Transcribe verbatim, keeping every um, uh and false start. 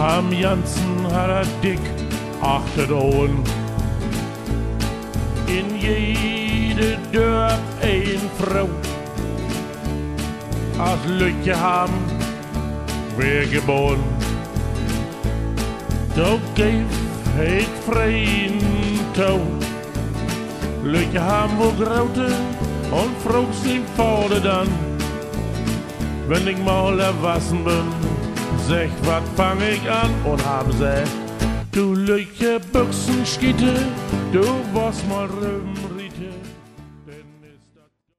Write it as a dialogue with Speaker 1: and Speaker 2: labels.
Speaker 1: Am Jansen hat er dick achtet Ohren. In jede Dörp ein Frau. Als Lütje haben wir geboren. Doch geef het vriend toe. Lütje haben wo Graute und fragt sie Vater dann. Wenn ich mal erwachsen bin, sag, wat fang ich an? Und haben sie, du Lütje Büchsenskitte, du warst mal rühm.